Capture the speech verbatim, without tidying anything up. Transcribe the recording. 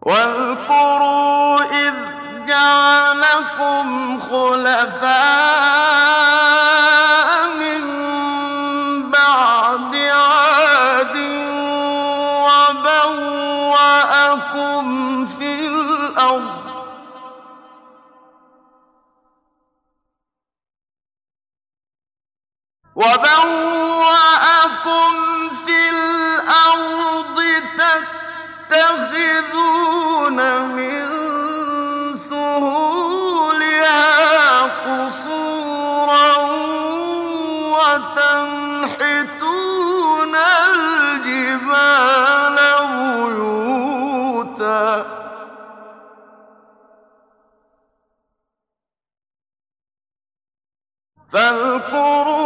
وَاذْكُرُوا إِذْ جَعَلَكُمْ خُلَفَاءَ مِن بَعْدِ عَادٍ وَبَوَّأَكُمْ فِي الْأَرْضِ تَتَّخِذُونَ مِن سُهُولِهَا قُصُورًا وَتَنْحِتُونَ الْجِبَالَ بُيُوتًا فاذكروا